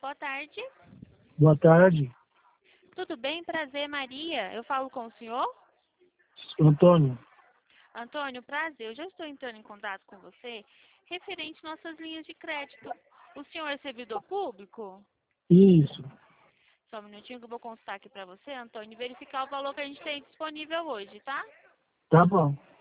Boa tarde. Boa tarde, Tudo bem? Prazer, Maria. Eu falo com o senhor? Antônio. Antônio, prazer. Eu já estou entrando em contato com você referente às nossas linhas de crédito. O senhor é servidor público? Isso, Só um minutinho que eu vou consultar aqui para você, Antônio, e verificar o valor que a gente tem disponível hoje, tá? tá bom.